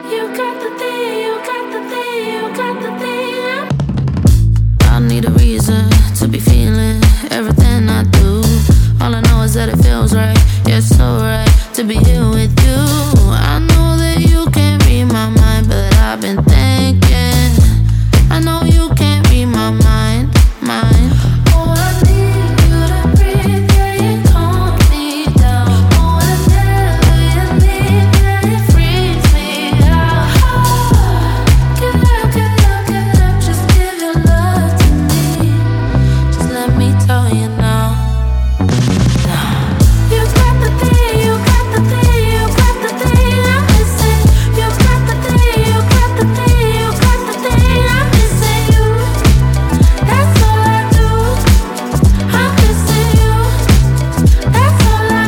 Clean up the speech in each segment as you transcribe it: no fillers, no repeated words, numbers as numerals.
You got the thing, you got the thing, you got the thing. I need a reason to be feeling everything I do. All I know is that it feels right, yeah, it's so right to be here with you. I know that you can't read my mind, but I've been thinking. I know you can't read my mind. Oh, I need you to breathe, yeah, you calm me down. Oh, whenever you need, yeah, it frees me out. Get up, just give your love to me. Just let me tell you now. You got the thing, you got the thing, you got the thing I'm missing. You got the thing, you got the thing, you got the thing I'm missing you. That's all I do. I'm missing you. That's all I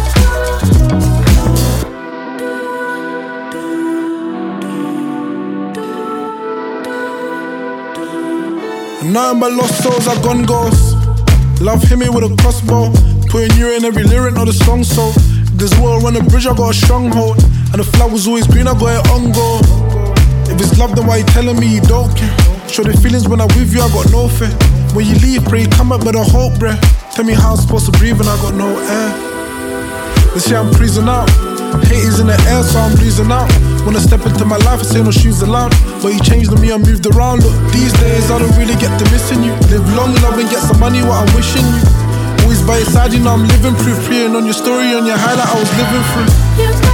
Nothing but lost souls are gone ghosts. Love hit me with a crossbow, putting you in every lyric of the song. So if there's water on the bridge, I got a stronghold, and the flag was always green, I got it on go. If it's love, then why you telling me you don't care? Show the feelings when I'm with you, I got no fear. When you leave, pray you come up with a hope breath. Tell me how I'm supposed to breathe and I got no air. They say I'm freezing out, haters in the air, so I'm losing out. When I step into my life, I say no shoes allowed. But you changed on me, I moved around. Look, these days I don't really get to missing you. Live long, love and get some money, what I'm wishing you. Always by your side, you know I'm living proof. Praying on your story, on your highlight I was living through. You